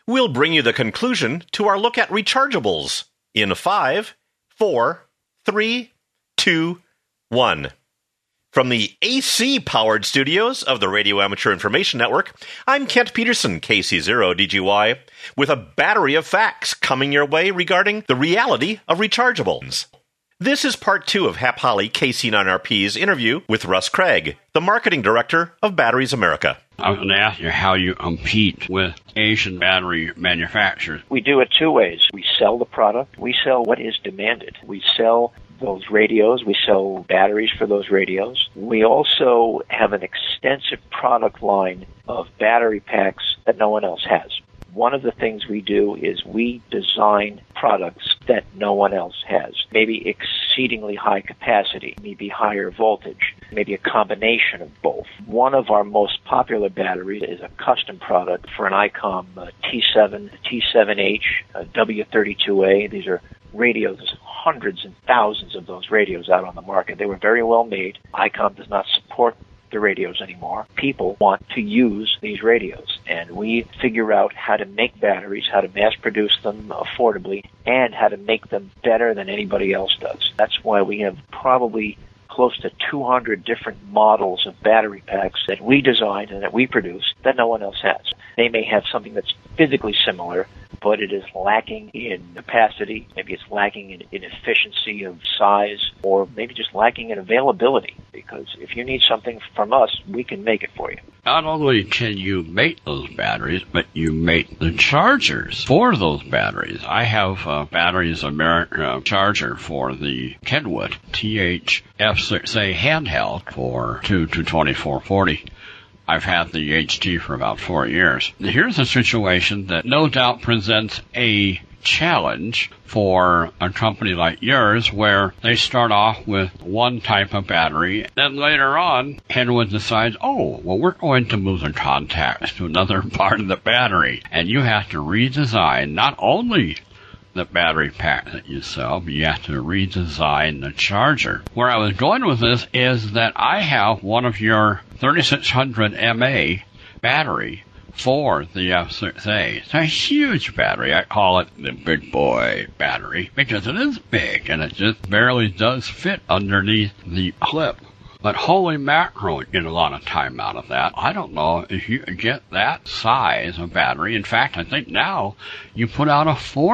We'll bring you the conclusion to our look at rechargeables in 5, 4, 3, 2, 1. From the AC-powered studios of the Radio Amateur Information Network, I'm Kent Peterson, KC0DGY, with a battery of facts coming your way regarding the reality of rechargeables. This is part 2 of Hap Holly KC9RP's interview with Russ Craig, the marketing director of Batteries America. I was going to ask you how you compete with Asian battery manufacturers. We do it two ways. We sell the product. We sell what is demanded. We sell those radios. We sell batteries for those radios. We also have an extensive product line of battery packs that no one else has. One of the things we do is we design products that no one else has. Maybe exceedingly high capacity, maybe higher voltage, maybe a combination of both. One of our most popular batteries is a custom product for an ICOM T7, T7H, W32A. These are radios. There's hundreds and thousands of those radios out on the market. They were very well made. ICOM does not support the radios anymore. People want to use these radios, and we figure out how to make batteries, how to mass produce them affordably, and how to make them better than anybody else does. That's why we have probably close to 200 different models of battery packs that we design and that we produce that no one else has. They may have something that's physically similar, but it is lacking in capacity, maybe it's lacking in efficiency of size, or maybe just lacking in availability. Because if you need something from us, we can make it for you. Not only can you make those batteries, but you make the chargers for those batteries. I have Batteries America charger for the Kenwood THF6A handheld for 2 to 2440. I've had the HT for about 4 years. Here's a situation that no doubt presents a challenge for a company like yours, where they start off with one type of battery, then later on, Kenwood decides, we're going to move the contacts to another part of the battery, and you have to redesign not only the battery pack that you sell, but you have to redesign the charger. Where I was going with this is that I have one of your 3600 mAh battery for the F6A. It's a huge battery. I call it the big boy battery because it is big and it just barely does fit underneath the clip. But holy mackerel, you get a lot of time out of that. I don't know if you get that size of battery. In fact, I think now you put out a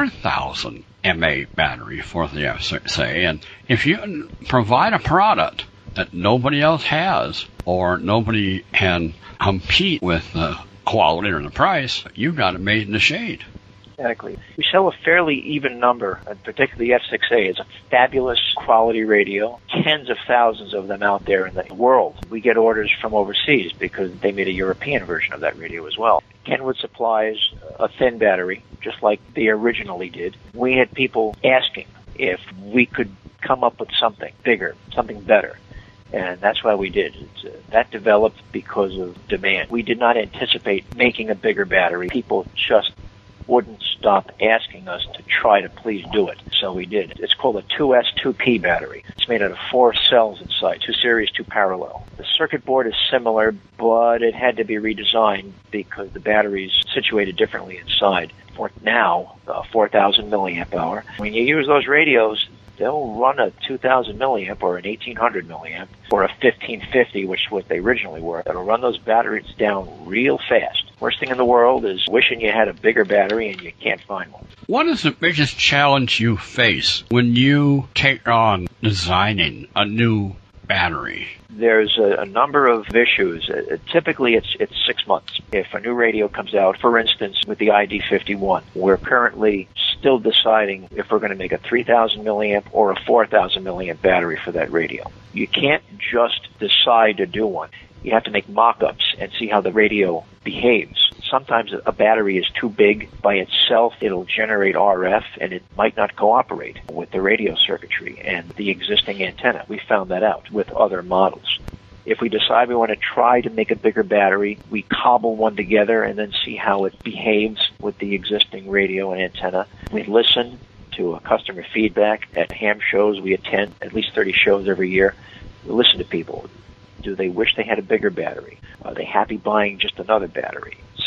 4,000 mAh battery for the F6A. And if you can provide a product that nobody else has, or nobody can compete with the quality or the price, you've got it made in the shade. Exactly. We sell a fairly even number, and particularly the F6A. It's a fabulous quality radio. Tens of thousands of them out there in the world. We get orders from overseas because they made a European version of that radio as well. Kenwood supplies a thin battery, just like they originally did. We had people asking if we could come up with something bigger, something better. And that's why we did. That developed because of demand. We did not anticipate making a bigger battery. People just wouldn't stop asking us to try to please do it. So we did. It's called a 2S2P battery. It's made out of 4 cells inside, 2 series, 2 parallel. The circuit board is similar, but it had to be redesigned because the battery's situated differently inside. For now, 4,000 milliamp hour. When you use those radios, they'll run a 2,000 milliamp or an 1,800 milliamp or a 1550, which is what they originally were. It'll run those batteries down real fast. Worst thing in the world is wishing you had a bigger battery and you can't find one. What is the biggest challenge you face when you take on designing a new battery? There's a number of issues. Typically, it's 6 months. If a new radio comes out, for instance, with the ID51, we're currently still deciding if we're going to make a 3,000 milliamp or a 4,000 milliamp battery for that radio. You can't just decide to do one. You have to make mock-ups and see how the radio behaves. Sometimes a battery is too big by itself. It'll generate RF, and it might not cooperate with the radio circuitry and the existing antenna. We found that out with other models. If we decide we want to try to make a bigger battery, we cobble one together and then see how it behaves with the existing radio and antenna. We listen to customer feedback at ham shows. We attend at least 30 shows every year. We listen to people. Do they wish they had a bigger battery? Are they happy buying just another battery?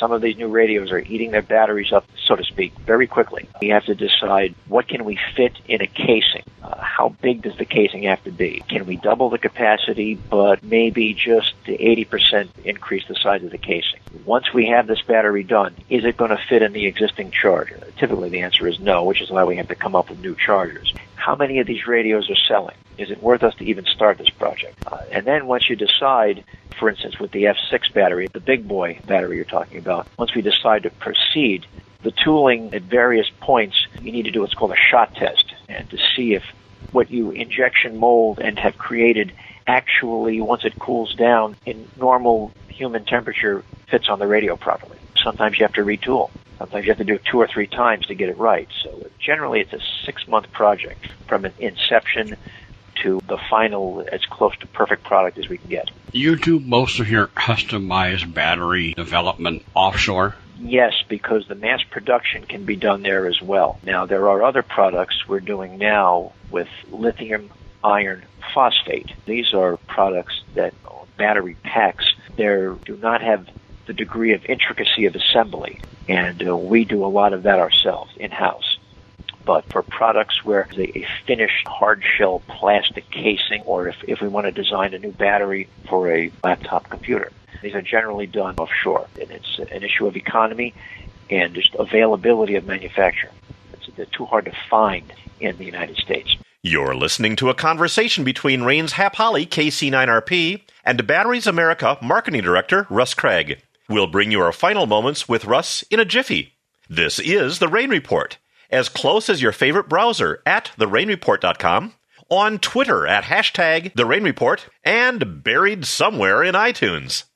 Some of these new radios are eating their batteries up, so to speak, very quickly. We have to decide, what can we fit in a casing? How big does the casing have to be? Can we double the capacity, but maybe just 80% increase the size of the casing? Once we have this battery done, is it going to fit in the existing charger? Typically the answer is no, which is why we have to come up with new chargers. How many of these radios are selling? Is it worth us to even start this project? And then once you decide, for instance, with the F6 battery, the big boy battery you're talking about, once we decide to proceed, the tooling at various points, you need to do what's called a shot test, and to see if what you injection mold and have created actually, once it cools down in normal human temperature, fits on the radio properly. Sometimes you have to retool. Sometimes you have to do it 2 or 3 times to get it right. So generally it's a 6-month project from an inception to the final, as close to perfect product as we can get. You do most of your customized battery development offshore? Yes, because the mass production can be done there as well. Now, there are other products we're doing now with lithium iron phosphate. These are products that, battery packs, they do not have the degree of intricacy of assembly, and we do a lot of that ourselves in-house. But for products where a finished hard shell plastic casing, or if we want to design a new battery for a laptop computer, these are generally done offshore. And it's an issue of economy and just availability of manufacture. They're too hard to find in the United States. You're listening to a conversation between Rain's Hap Holly, KC9RP, and Batteries America Marketing Director Russ Craig. We'll bring you our final moments with Russ in a jiffy. This is The Rain Report, as close as your favorite browser at therainreport.com, on Twitter at #TheRainReport, and buried somewhere in iTunes.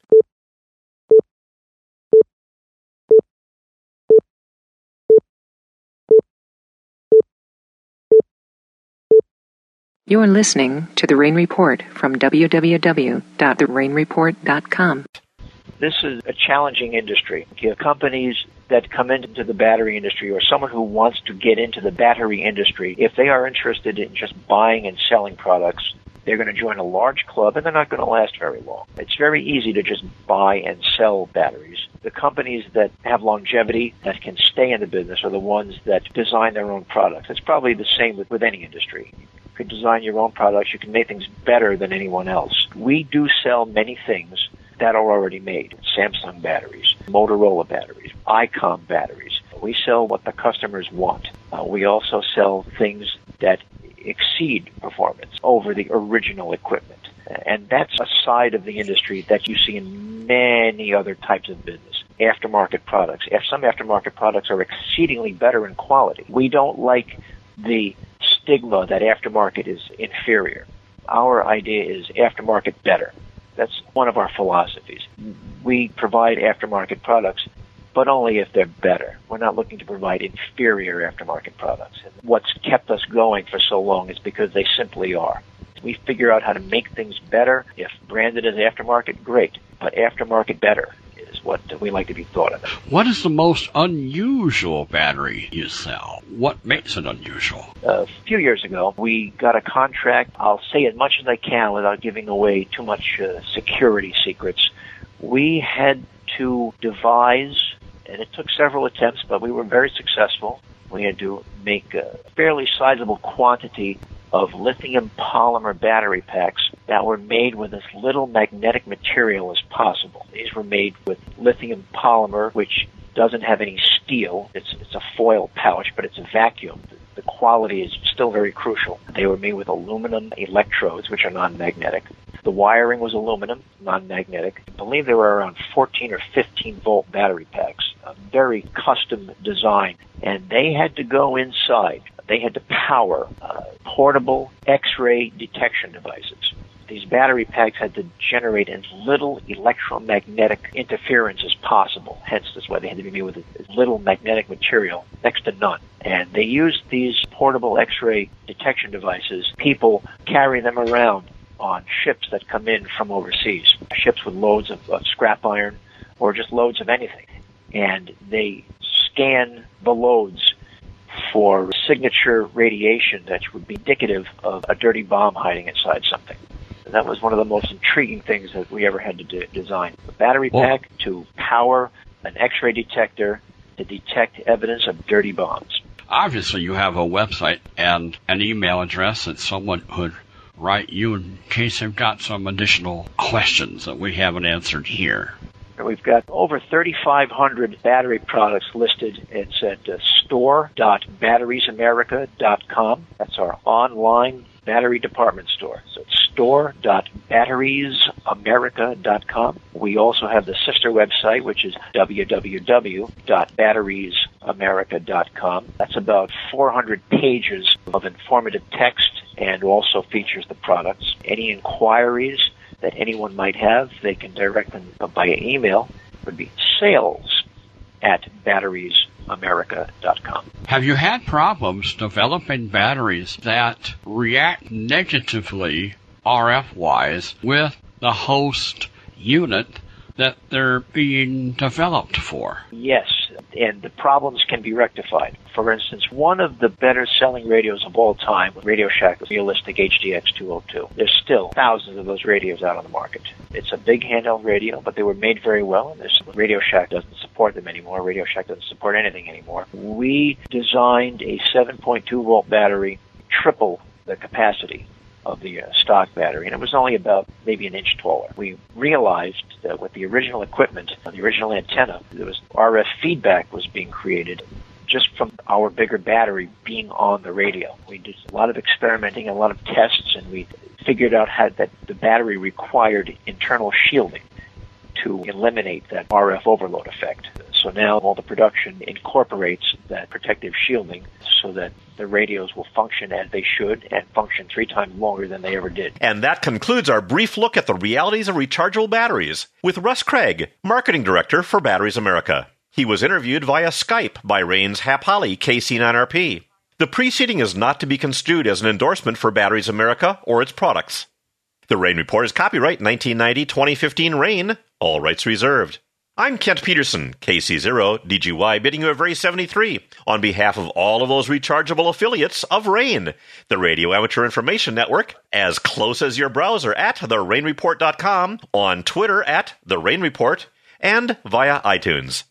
You're listening to The Rain Report from www.therainreport.com. This is a challenging industry. You have companies that come into the battery industry, or someone who wants to get into the battery industry. If they are interested in just buying and selling products, they're going to join a large club, and they're not going to last very long. It's very easy to just buy and sell batteries. The companies that have longevity, that can stay in the business, are the ones that design their own products. It's probably the same with any industry. You can design your own products. You can make things better than anyone else. We do sell many things that are already made. Samsung batteries, Motorola batteries, ICOM batteries. We sell what the customers want. We also sell things that exceed performance over the original equipment. And that's a side of the industry that you see in many other types of business. Aftermarket products. Some aftermarket products are exceedingly better in quality. We don't like the stigma that aftermarket is inferior. Our idea is aftermarket better. That's one of our philosophies. We provide aftermarket products, but only if they're better. We're not looking to provide inferior aftermarket products. And what's kept us going for so long is because they simply are. We figure out how to make things better. If branded as aftermarket, great. But aftermarket better is what we like to be thought of. What is the most unusual battery you sell? What makes it unusual? A few years ago, we got a contract. I'll say as much as I can without giving away too much security secrets. We had to devise, and it took several attempts, but we were very successful. We had to make a fairly sizable quantity of lithium polymer battery packs that were made with as little magnetic material as possible. These were made with lithium polymer, which doesn't have any steel. It's a foil pouch, but it's a vacuum. The quality is still very crucial. They were made with aluminum electrodes, which are non-magnetic. The wiring was aluminum, non-magnetic. I believe they were around 14 or 15 volt battery packs, a very custom design. And they had to go inside. They had to power portable X-ray detection devices. These battery packs had to generate as little electromagnetic interference as possible. Hence, that's why they had to be made with as little magnetic material, next to none. And they used these portable X-ray detection devices. People carry them around on ships that come in from overseas, ships with loads of scrap iron or just loads of anything. And they scan the loads for signature radiation that would be indicative of a dirty bomb hiding inside something. And that was one of the most intriguing things that we ever had to design. A battery pack to power an X-ray detector to detect evidence of dirty bombs. Obviously, you have a website and an email address that someone could write you in case they've got some additional questions that we haven't answered here. We've got over 3,500 battery products listed. It's at store.batteriesamerica.com. That's our online battery department store. So it's store.batteriesamerica.com. We also have the sister website, which is www.batteriesamerica.com. That's about 400 pages of informative text and also features the products. Any inquiries that anyone might have, they can direct them by email. It would be sales@batteriesamerica.com. Have you had problems developing batteries that react negatively RF-wise with the host unit that they're being developed for? Yes, and the problems can be rectified. For instance, one of the better-selling radios of all time, Radio Shack Realistic HDX 202. There's still thousands of those radios out on the market. It's a big handheld radio, but they were made very well, and Radio Shack doesn't support them anymore. Radio Shack doesn't support anything anymore. We designed a 7.2-volt battery, triple the capacity of the stock battery, and it was only about maybe an inch taller. We realized that with the original equipment, the original antenna, there was RF feedback was being created just from our bigger battery being on the radio. We did a lot of experimenting, a lot of tests, and we figured out how that the battery required internal shielding to eliminate that RF overload effect. So now all the production incorporates that protective shielding so that the radios will function as they should and function 3 times longer than they ever did. And that concludes our brief look at the realities of rechargeable batteries with Russ Craig, Marketing Director for Batteries America. He was interviewed via Skype by Rain's Hap Holly KC9RP. The preceding is not to be construed as an endorsement for Batteries America or its products. The Rain Report is copyright 1990-2015 Rain, all rights reserved. I'm Kent Peterson, KC0DGY, bidding you a very 73 on behalf of all of those rechargeable affiliates of RAIN, the Radio Amateur Information Network, as close as your browser at therainreport.com, on Twitter at The Rain Report, and via iTunes.